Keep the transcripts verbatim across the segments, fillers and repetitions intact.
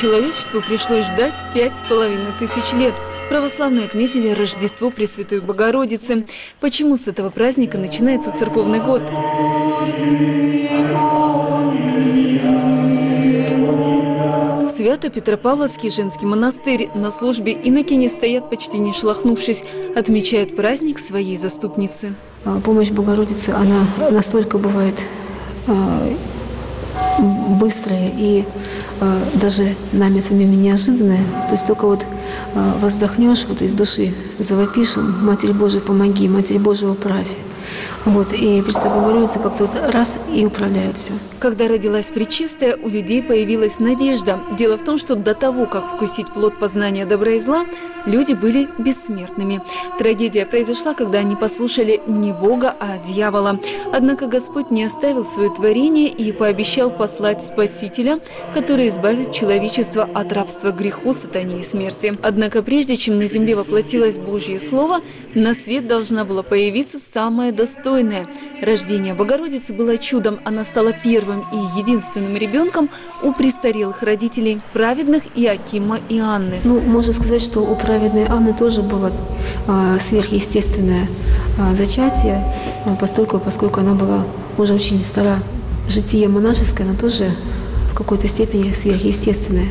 человечеству пришлось ждать пять с половиной тысяч лет. Православные отметили Рождество Пресвятой Богородицы. Почему с этого праздника начинается церковный год? Свято-Петропавловский женский монастырь. На службе инокини стоят почти не шелохнувшись. Отмечают праздник своей заступницы. Помощь Богородицы, она настолько бывает быстрая и даже нами самими неожиданная. То есть только вот воздохнешь, вот из души завопишь: «Матерь Божия, помоги, Матерь Божия, управь». Вот, и Пресвятая Богородица как-то вот раз и управляет все. Когда родилась Пречистая, у людей появилась надежда. Дело в том, что до того, как вкусить плод познания добра и зла, люди были бессмертными. Трагедия произошла, когда они послушали не Бога, а дьявола. Однако Господь не оставил свое творение и пообещал послать Спасителя, который избавит человечество от рабства греху, сатане и смерти. Однако прежде чем на земле воплотилось Божье Слово, на свет должна была появиться самая достойная. Рождение Богородицы было чудом. Она стала первым и единственным ребенком у престарелых родителей, праведных Иоакима и Анны. Ну, можно сказать, что у праведной Анны тоже было а, сверхъестественное а, зачатие, а, поскольку, поскольку она была уже очень стара. Житие монашеское, оно тоже в какой-то степени сверхъестественное.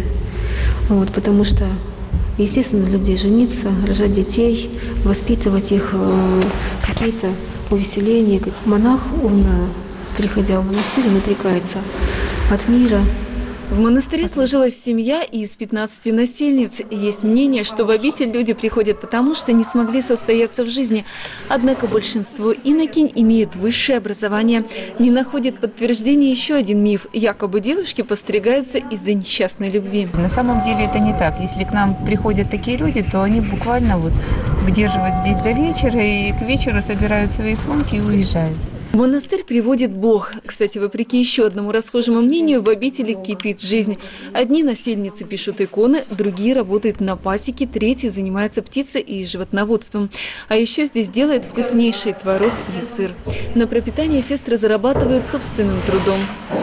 Вот, потому что, естественно, людей жениться, рожать детей, воспитывать их, э, какие-то увеселения. Монах, он, приходя в монастырь, он отрекается от мира. В монастыре сложилась семья из пятнадцати насельниц. Есть мнение, что в обитель люди приходят потому, что не смогли состояться в жизни. Однако большинство инокинь имеют высшее образование. Не находит подтверждения еще один миф. Якобы девушки постригаются из-за несчастной любви. На самом деле это не так. Если к нам приходят такие люди, то они буквально вот выдерживают здесь до вечера и к вечеру собирают свои сумки и уезжают. В монастырь приводит Бог. Кстати, вопреки еще одному расхожему мнению, в обители кипит жизнь. Одни насельницы пишут иконы, другие работают на пасеке, третьи занимаются птицей и животноводством. А еще здесь делают вкуснейший творог и сыр. На пропитание сестры зарабатывают собственным трудом.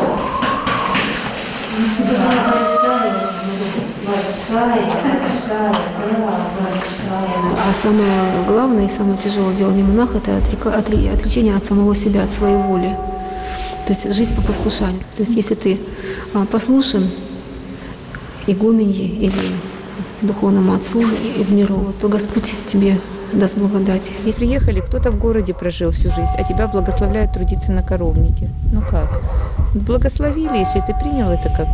Большая, большая, да, большая. А самое главное и самое тяжелое дело не монаха – это отречение от самого себя, от своей воли. То есть жизнь по послушанию. То есть если ты послушен игуменье или духовному отцу и в миру, то Господь тебе даст благодать. Если ехали, кто-то в городе прожил всю жизнь, а тебя благословляют трудиться на коровнике. Ну как? Благословили, если ты принял это как...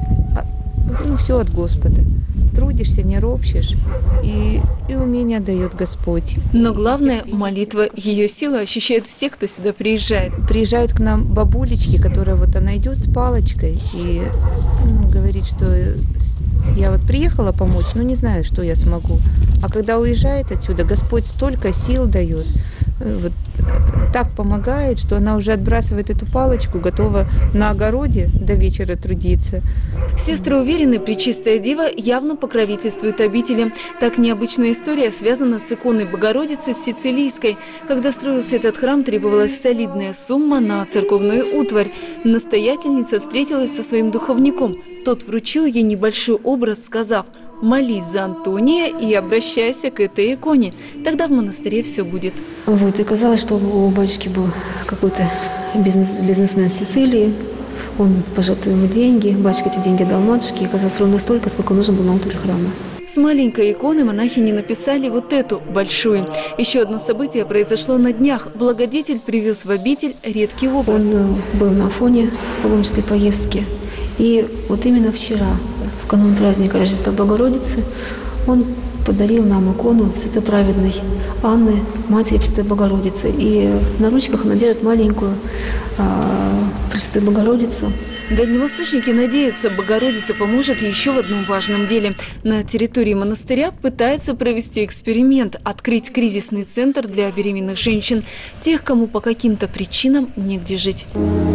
Ну, все от Господа. Трудишься, не ропщешь, и, и умение дает Господь. Но главное – молитва. Ее силу ощущают все, кто сюда приезжает. Приезжают к нам бабулечки, которая вот она идет с палочкой и ну, говорит, что я вот приехала помочь, но не знаю, что я смогу. А когда уезжает отсюда, Господь столько сил дает, вот, так помогает, что она уже отбрасывает эту палочку, готова на огороде до вечера трудиться. Сестры уверены, Пречистая Дева явно покровительствует обители. Так необычная история связана с иконой Богородицы Сицилийской. Когда строился этот храм, требовалась солидная сумма на церковную утварь. Настоятельница встретилась со своим духовником. Тот вручил ей небольшой образ, сказав: «Молись за Антония и обращайся к этой иконе. Тогда в монастыре все будет». Вот, и казалось, что у батюшки был какой-то бизнес, бизнесмен с Сицилии. Он пожертвовал ему деньги, батюшка эти деньги дал матушке, и оказалось ровно столько, сколько нужно было на алтарь храма. С маленькой иконы монахини написали вот эту, большую. Еще одно событие произошло на днях. Благодетель привез в обитель редкий образ. Он был на фоне паломнической поездки. И вот именно вчера, в канун праздника Рождества Богородицы, он подарил нам икону Святой Праведной Анны, Матери Пресвятой Богородицы. И на ручках она держит маленькую а, Пресвятую Богородицу. Дальневосточники надеются, Богородица поможет еще в одном важном деле. На территории монастыря пытаются провести эксперимент – открыть кризисный центр для беременных женщин, тех, кому по каким-то причинам негде жить.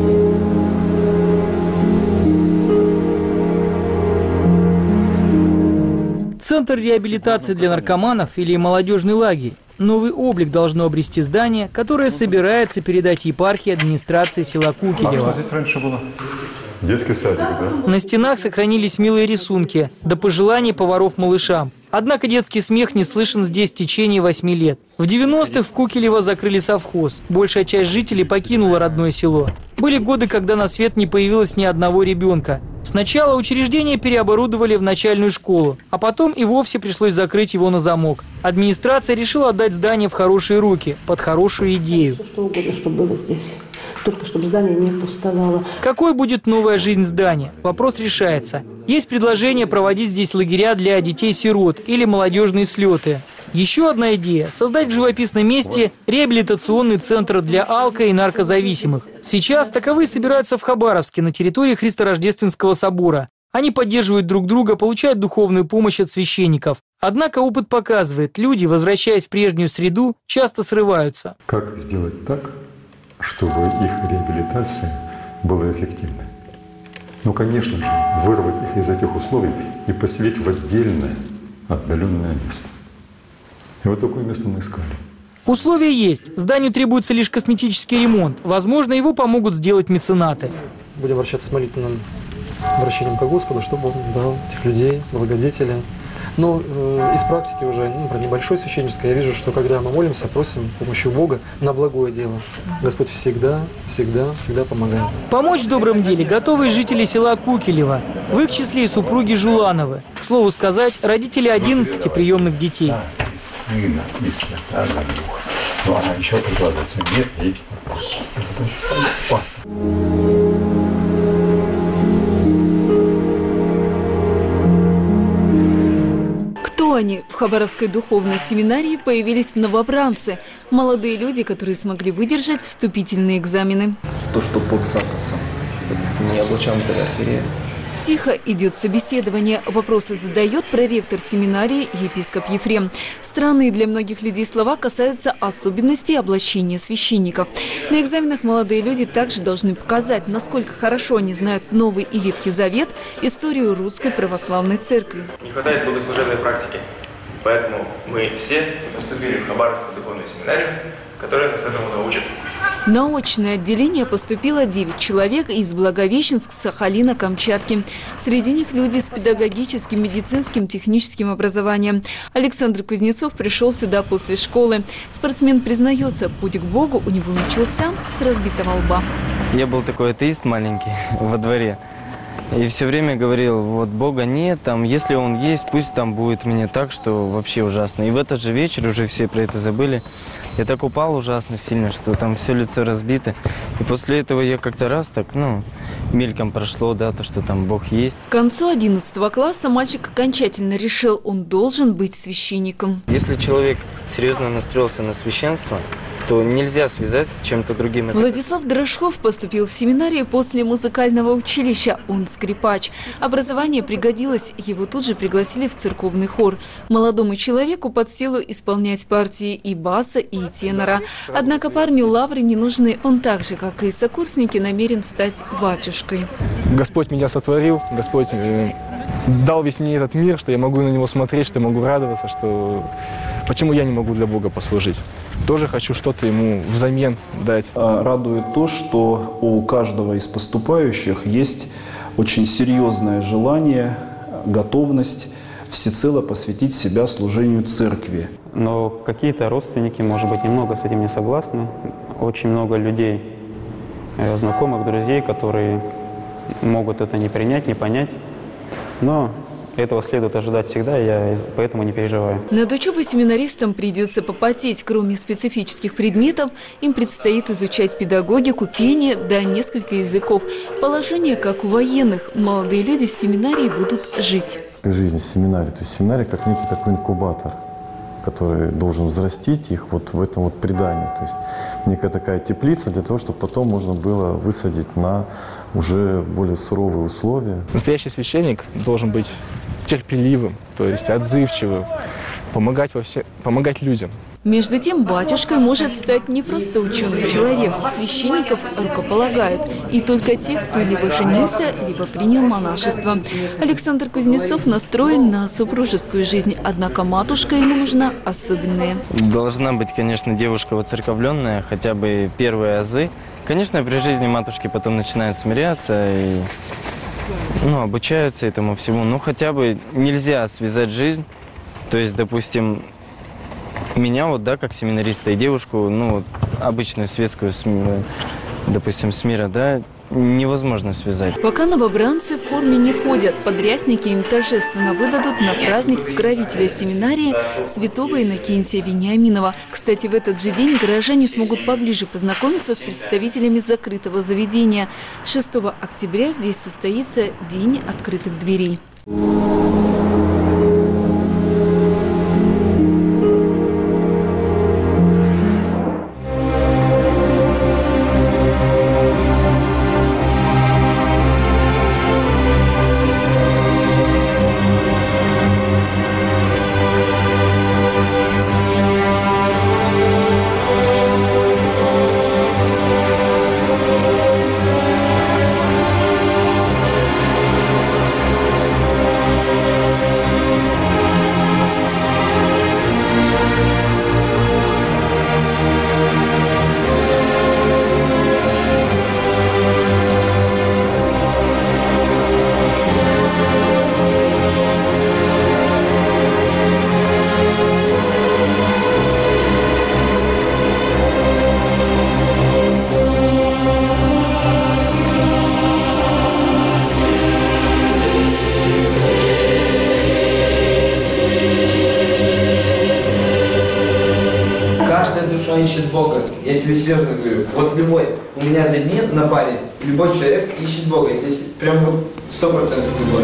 Центр реабилитации для наркоманов или молодежный лагерь. Новый облик должно обрести здание, которое собирается передать епархии администрации села Кукелева. А что здесь раньше было? Детский садик, да? На стенах сохранились милые рисунки, до пожеланий поваров малышам. Однако детский смех не слышен здесь в течение восьми лет. В девяностых в Кукелево закрыли совхоз. Большая часть жителей покинула родное село. Были годы, когда на свет не появилось ни одного ребенка. Сначала учреждение переоборудовали в начальную школу, а потом и вовсе пришлось закрыть его на замок. Администрация решила отдать здание в хорошие руки, под хорошую идею. Все, что угодно, чтобы было здесь. Только чтобы здание не пустовало. Какой будет новая жизнь здания? Вопрос решается. Есть предложение проводить здесь лагеря для детей-сирот или молодежные слеты. Еще одна идея – создать в живописном месте реабилитационный центр для алко- и наркозависимых. Сейчас таковые собираются в Хабаровске на территории Христорождественского собора. Они поддерживают друг друга, получают духовную помощь от священников. Однако опыт показывает, люди, возвращаясь в прежнюю среду, часто срываются. Как сделать так, чтобы их реабилитация была эффективной? Ну, конечно же, вырвать их из этих условий и поселить в отдельное, отдаленное место. И вот такое место мы искали. Условия есть. Зданию требуется лишь косметический ремонт. Возможно, его помогут сделать меценаты. Будем обращаться с молитвенным обращением к Господу, чтобы Он дал этих людей, благодетелей. Но э, из практики уже, ну, про небольшое священническое, я вижу, что когда мы молимся, просим помощи Бога на благое дело, Господь всегда, всегда, всегда помогает. Помочь в добром деле готовы жители села Кукелево. В их числе и супруги Жулановы. К слову сказать, родители одиннадцати приемных детей. Сына и Святого Духа. Ну, она еще прикладывается вверх и... Кто они? В Хабаровской духовной семинарии появились новобранцы. Молодые люди, которые смогли выдержать вступительные экзамены. То, что под статусом, не облачам архиерея. Тихо идет собеседование. Вопросы задает проректор семинарии епископ Ефрем. Странные для многих людей слова касаются особенностей облачения священников. На экзаменах молодые люди также должны показать, насколько хорошо они знают Новый и Ветхий Завет, историю Русской Православной Церкви. Не хватает богослужебной практики, поэтому мы все поступили в Хабаровскую духовную семинарию, которая нас этому научит. На очное отделение поступило девять человек из Благовещенск, Сахалина, Камчатки. Среди них люди с педагогическим, медицинским, техническим образованием. Александр Кузнецов пришел сюда после школы. Спортсмен признается, путь к Богу у него начался с разбитого лба. Я был такой атеист маленький во дворе. И все время говорил, вот Бога нет, там, если Он есть, пусть там будет мне так, что вообще ужасно. И в этот же вечер уже все про это забыли. Я так упал ужасно сильно, что там все лицо разбито. И после этого я как-то раз так, ну, мельком прошло, да, то, что там Бог есть. К концу одиннадцатого класса мальчик окончательно решил, он должен быть священником. Если человек серьезно настроился на священство, то нельзя связать с чем-то другим. Владислав Дрожков поступил в семинарию после музыкального училища. Он скрипач. Образование пригодилось. Его тут же пригласили в церковный хор. Молодому человеку под силу исполнять партии и баса, и тенора. Однако парню лавры не нужны. Он так же, как и сокурсники, намерен стать батюшкой. Господь меня сотворил. Господь э, дал весь мне этот мир, что я могу на него смотреть, что я могу радоваться, что... Почему я не могу для Бога послужить? Тоже хочу что-то ему взамен дать. Радует то, что у каждого из поступающих есть очень серьезное желание, готовность всецело посвятить себя служению церкви. Но какие-то родственники, может быть, немного с этим не согласны. Очень много людей, знакомых, друзей, которые могут это не принять, не понять. Но этого следует ожидать всегда, я поэтому не переживаю. Над учебой семинаристам придется попотеть. Кроме специфических предметов, им предстоит изучать педагогику, пение, да несколько языков. Положение, как у военных. Молодые люди в семинарии будут жить. Жизнь семинарии. То есть семинарий как некий такой инкубатор, который должен взрастить их вот в этом вот предании. То есть некая такая теплица для того, чтобы потом можно было высадить на уже более суровые условия. Настоящий священник должен быть терпеливым, то есть отзывчивым, помогать, во все, помогать людям. Между тем, батюшкой может стать не просто ученый человек. Священников рукополагают. И только те, кто либо женился, либо принял монашество. Александр Кузнецов настроен на супружескую жизнь. Однако матушка ему нужна особенная. Должна быть, конечно, девушка воцерковленная, хотя бы первые азы Конечно, при жизни матушки потом начинают смиряться и ну, обучаются этому всему. Ну, хотя бы нельзя связать жизнь. То есть, допустим, меня вот, да, как семинариста, и девушку, ну, обычную светскую, допустим, с мира, да, невозможно связать. Пока новобранцы в форме не ходят, подрясники им торжественно выдадут на праздник покровителя семинарии святого Иннокентия Вениаминова. Кстати, в этот же день горожане смогут поближе познакомиться с представителями закрытого заведения. шестого октября здесь состоится День открытых дверей. Ищет Бога. Я тебе серьезно говорю. Вот любой, у меня за день на паре, любой человек ищет Бога. Я тебе прям вот сто процентов любой.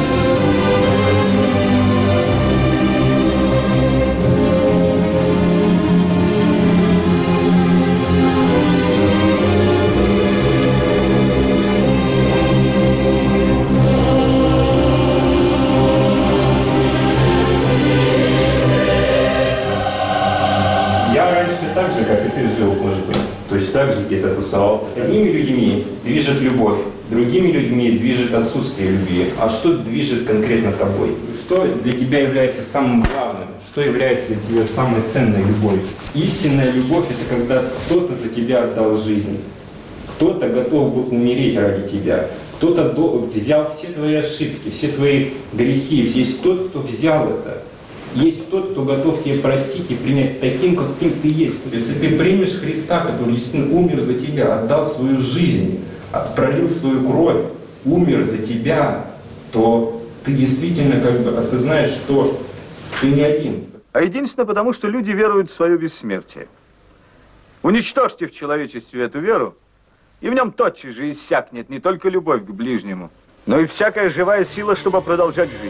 Так же, как и ты жил, может быть. То есть так же где-то тусовался. Одними людьми движет любовь, другими людьми движет отсутствие любви. А что движет конкретно тобой? Что для тебя является самым главным? Что является для тебя самой ценной любовью? Истинная любовь – это когда кто-то за тебя отдал жизнь. Кто-то готов был умереть ради тебя. Кто-то взял все твои ошибки, все твои грехи. Есть тот, кто взял это. Есть тот, кто готов тебе простить и принять таким, каким ты есть. Если ты примешь Христа, который действительно умер за тебя, отдал свою жизнь, пролил свою кровь, умер за тебя, то ты действительно как бы осознаешь, что ты не один. А единственное потому, что люди веруют в свое бессмертие. Уничтожьте в человечестве эту веру, и в нем тотчас же иссякнет не только любовь к ближнему, но и всякая живая сила, чтобы продолжать жизнь.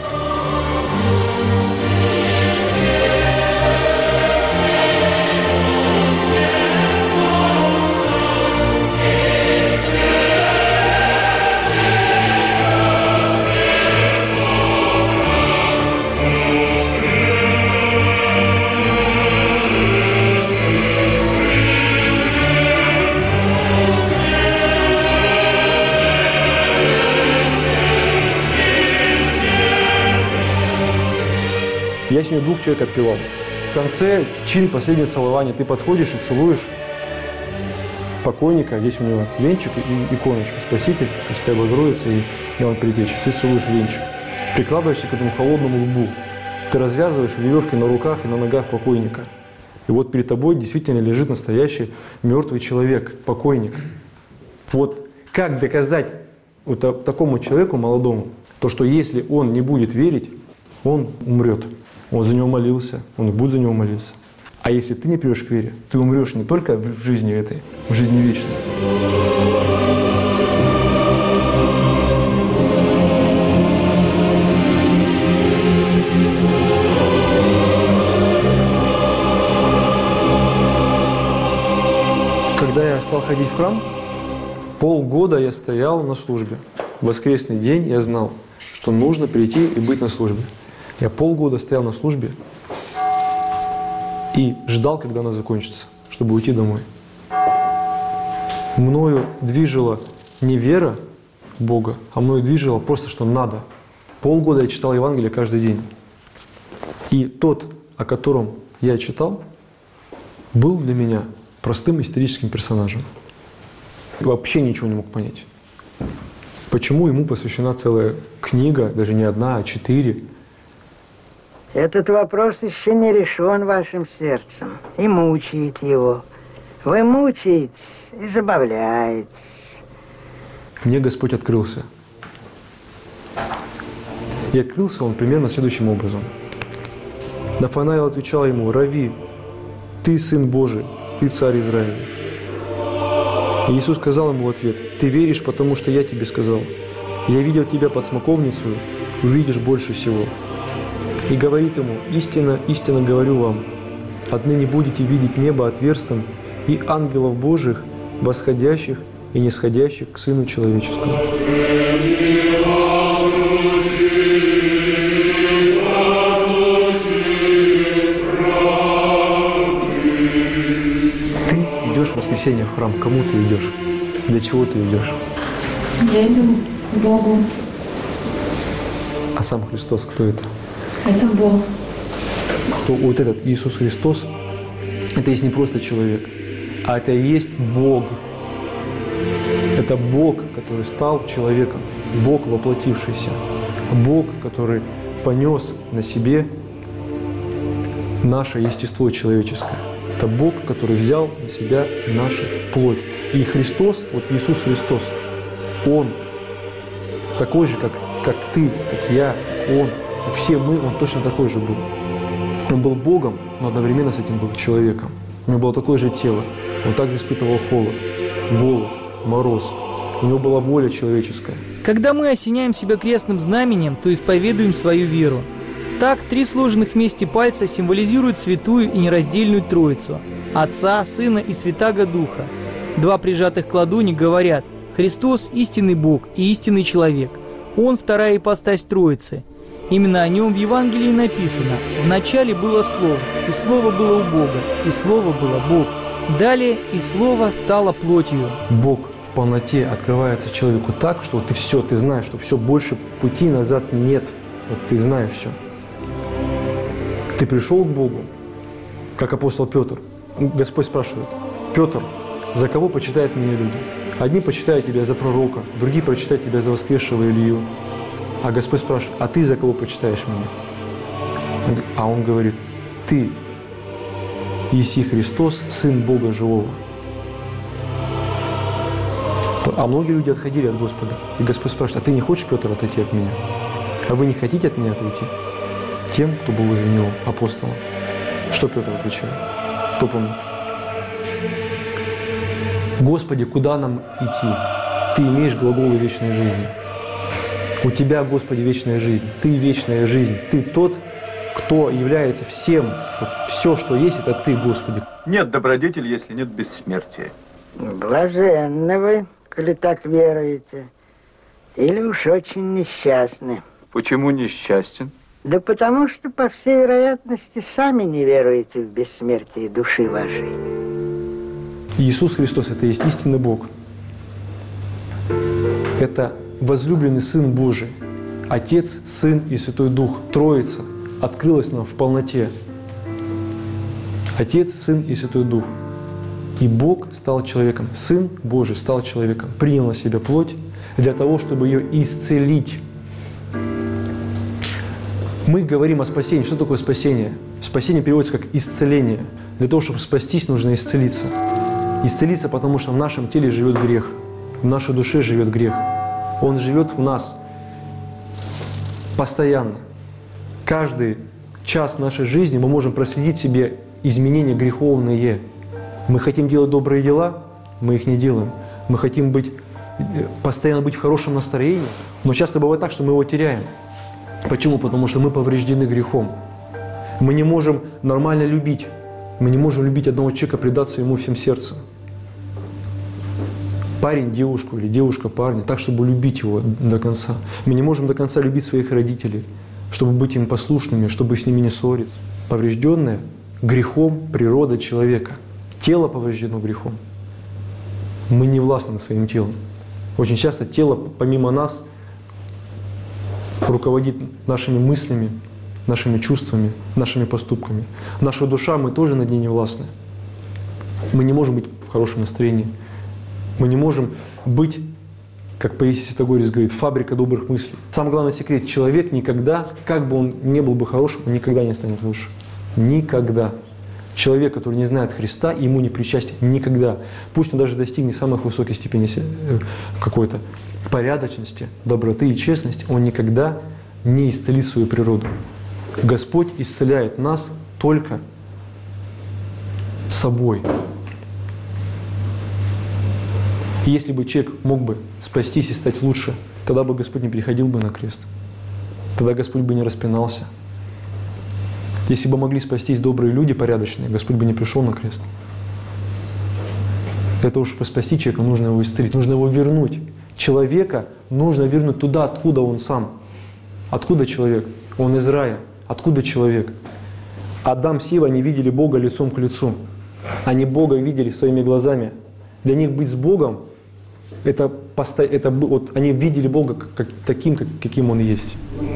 Я сегодня двух человек отпевал. В конце чин, последнее целование. Ты подходишь и целуешь покойника. Здесь у него венчик и иконочка. Спаситель, Пресвятая Богородица и Иоанн Предтеча. Ты целуешь венчик. Прикладываешься к этому холодному лбу. Ты развязываешь веревки на руках и на ногах покойника. И вот перед тобой действительно лежит настоящий мертвый человек, покойник. Вот как доказать вот такому человеку молодому, то, что если он не будет верить, он умрет. Он за него молился, он будет за него молиться. А если ты не придешь к вере, ты умрешь не только в жизни этой, в жизни вечной. Когда я стал ходить в храм, полгода я стоял на службе. В воскресный день я знал, что нужно прийти и быть на службе. Я полгода стоял на службе и ждал, когда она закончится, чтобы уйти домой. Мною движела не вера в Бога, а мною движела просто, что надо. Полгода я читал Евангелие каждый день. И тот, о котором я читал, был для меня простым историческим персонажем. Вообще ничего не мог понять. Почему ему посвящена целая книга, даже не одна, а четыре? Этот вопрос еще не решен вашим сердцем и мучает его. Вы мучаетесь и забавляетесь. Мне Господь открылся. И открылся он примерно следующим образом. Нафанаил отвечал ему: «Рави, ты Сын Божий, ты Царь Израилев». И Иисус сказал ему в ответ: «Ты веришь, потому что я тебе сказал. Я видел тебя под смоковницей, увидишь больше всего». И говорит ему: «Истинно, истинно говорю вам, отныне будете видеть небо отверстым и ангелов Божьих, восходящих и нисходящих к Сыну Человеческому». Ты идешь в воскресенье в храм. Кому ты идешь? Для чего ты идешь? Я иду к Богу. А сам Христос кто это? Это Бог. Кто вот этот Иисус Христос, это есть не просто человек, а это и есть Бог. Это Бог, который стал человеком, Бог воплотившийся, Бог, который понес на себе наше естество человеческое. Это Бог, который взял на себя нашу плоть. И Христос, вот Иисус Христос, Он такой же, как, как ты, как я, Он, как все мы, Он точно такой же был. Он был Богом, но одновременно с этим был человеком. У него было такое же тело. Он также испытывал холод, голод, мороз. У него была воля человеческая. Когда мы осеняем себя крестным знаменем, то исповедуем свою веру. Так, три сложенных вместе пальца символизируют святую и нераздельную Троицу – Отца, Сына и Святаго Духа. Два прижатых к ладони говорят: «Христос – истинный Бог и истинный человек. Он – вторая ипостась Троицы». Именно о нем в Евангелии написано: «В начале было Слово, и Слово было у Бога, и Слово было Бог». Далее «И Слово стало плотью». Бог в полноте открывается человеку так, что ты все, ты знаешь, что все, больше пути назад нет. Вот ты знаешь все. Ты пришел к Богу, как апостол Петр. Господь спрашивает: «Петр, за кого почитают меня люди? Одни почитают тебя за пророка, другие почитают тебя за воскресшего Илью». А Господь спрашивает: «А ты за кого почитаешь меня?» А он говорит: «Ты, Иисус Христос, Сын Бога Живого». А многие люди отходили от Господа. И Господь спрашивает: «А ты не хочешь, Петр, отойти от меня? А вы не хотите от меня отойти?» Тем, кто был возле него, апостолом. Что Петр отвечает? Кто помнит? «Господи, куда нам идти? Ты имеешь глаголы вечной жизни. У Тебя, Господи, вечная жизнь. Ты вечная жизнь. Ты тот, кто является всем. Вот все, что есть, это Ты, Господи». Нет добродетели, если нет бессмертия. Блаженны вы, коли так веруете, или уж очень несчастны. Почему несчастен? Да потому что, по всей вероятности, сами не веруете в бессмертие души вашей. Иисус Христос – это есть истинный Бог. Это возлюбленный Сын Божий. Отец, Сын и Святой Дух. Троица открылась нам в полноте. Отец, Сын и Святой Дух. И Бог стал человеком. Сын Божий стал человеком. Принял на себя плоть для того, чтобы ее исцелить. Мы говорим о спасении. Что такое спасение? Спасение переводится как исцеление. Для того, чтобы спастись, нужно исцелиться. Исцелиться, потому что в нашем теле живет грех. В нашей душе живет грех. Он живет в нас постоянно. Каждый час нашей жизни мы можем проследить себе изменения греховные. Мы хотим делать добрые дела, мы их не делаем. Мы хотим быть, постоянно быть в хорошем настроении, но часто бывает так, что мы его теряем. Почему? Потому что мы повреждены грехом. Мы не можем нормально любить. Мы не можем любить одного человека, предаться ему всем сердцем. Парень девушку или девушка парня, так, чтобы любить его до конца. Мы не можем до конца любить своих родителей, чтобы быть им послушными, чтобы с ними не ссориться. Поврежденная грехом природа человека. Тело повреждено грехом. Мы не властны над своим телом. Очень часто тело, помимо нас, руководит нашими мыслями, нашими чувствами, нашими поступками. Наша душа, мы тоже над ней не властны. Мы не можем быть в хорошем настроении. Мы не можем быть, как Паисий Святогорец говорит, фабрика добрых мыслей. Самый главный секрет – человек никогда, как бы он не был бы хорошим, он никогда не станет лучше. Никогда. Человек, который не знает Христа, ему не причастен никогда. Пусть он даже достигнет самых высоких степеней какой-то порядочности, доброты и честности, он никогда не исцелит свою природу. Господь исцеляет нас только собой. И если бы человек мог бы спастись и стать лучше, тогда бы Господь не приходил бы на крест. Тогда Господь бы не распинался. Если бы могли спастись добрые люди, порядочные, Господь бы не пришел на крест. Для того, чтобы спасти человека, нужно его исцелить, нужно его вернуть. Человека нужно вернуть туда, откуда он сам. Откуда человек? Он из рая. Откуда человек? Адам с Евой, они видели Бога лицом к лицу. Они Бога видели своими глазами. Для них быть с Богом, это, это, вот, они видели Бога как, как, таким, как, каким Он есть.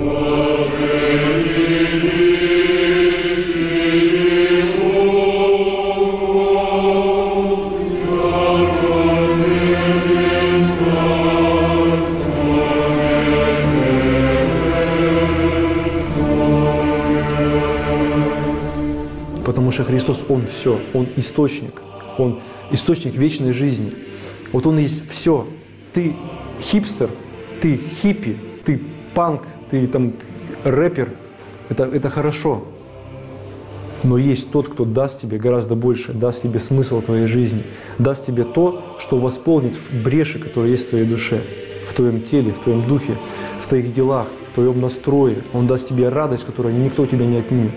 Потому что Христос, Он все, Он источник, Он источник вечной жизни. Вот Он есть все. Ты хипстер, ты хиппи, ты панк, ты там рэпер. Это, это хорошо. Но есть тот, кто даст тебе гораздо больше, даст тебе смысл твоей жизни, даст тебе то, что восполнит бреши, которые есть в твоей душе, в твоем теле, в твоем духе, в твоих делах, в твоем настрое. Он даст тебе радость, которую никто у тебя не отнимет.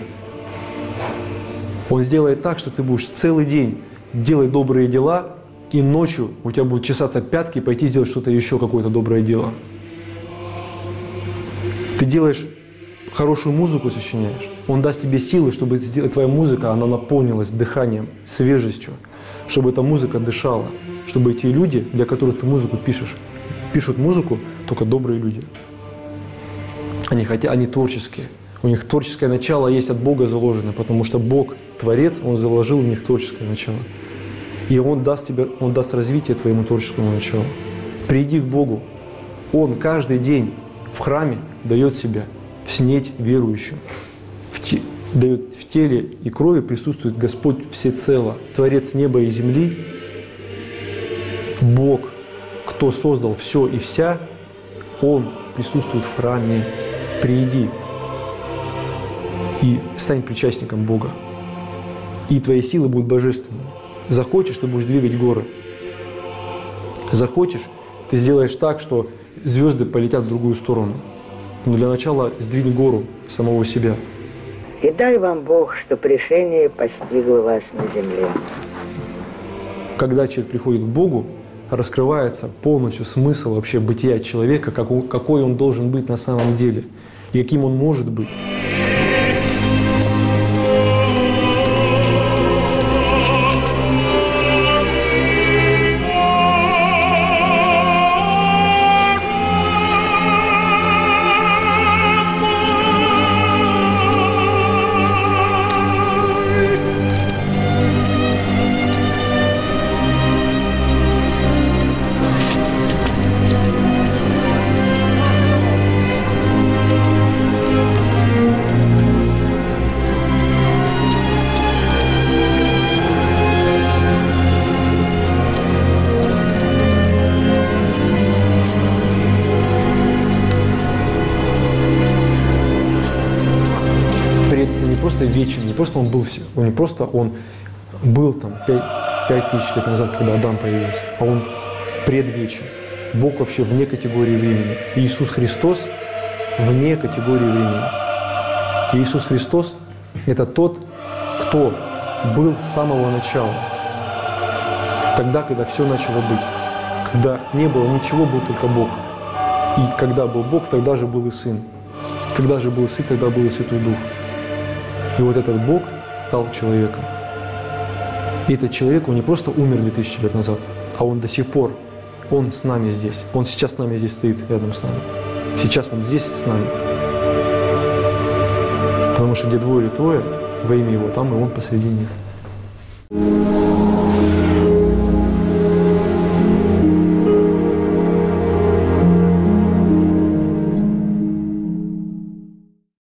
Он сделает так, что ты будешь целый день делать добрые дела, и ночью у тебя будут чесаться пятки и пойти сделать что-то еще, какое-то доброе дело. Ты делаешь хорошую музыку, сочиняешь. Он даст тебе силы, чтобы твоя музыка, она наполнилась дыханием, свежестью, чтобы эта музыка дышала, чтобы эти люди, для которых ты музыку пишешь, пишут музыку только добрые люди. Они хотят, они творческие. У них творческое начало есть от Бога заложено, потому что Бог, Творец, Он заложил в них творческое начало. И Он даст тебе, Он даст развитие твоему творческому началу. Приди к Богу. Он каждый день в храме дает себя в снеть верующим. В те, дает в теле и крови присутствует Господь всецело, Творец неба и земли, Бог, кто создал все и вся, Он присутствует в храме. Приди и стань причастником Бога. И твои силы будут божественными. Захочешь, ты будешь двигать горы. Захочешь, ты сделаешь так, что звезды полетят в другую сторону. Но для начала сдвинь гору самого себя. И дай вам Бог, что решение постигло вас на земле. Когда человек приходит к Богу, раскрывается полностью смысл вообще бытия человека, какой он должен быть на самом деле и каким он может быть. Вечен, не просто он был, не просто он был там пять тысяч лет назад, когда Адам появился, а он предвечен. Бог вообще вне категории времени. Иисус Христос вне категории времени. Иисус Христос – это тот, кто был с самого начала. Тогда, когда все начало быть. Когда не было ничего, был только Бог. И когда был Бог, тогда же был и Сын. Когда же был Сын, тогда был и Святой Дух. И вот этот Бог стал человеком. И этот человек, он не просто умер две тысячи лет назад, а он до сих пор, он с нами здесь. Он сейчас с нами здесь стоит, рядом с нами. Сейчас он здесь с нами. Потому что где двое или трое, во имя Его, там и Он посреди них.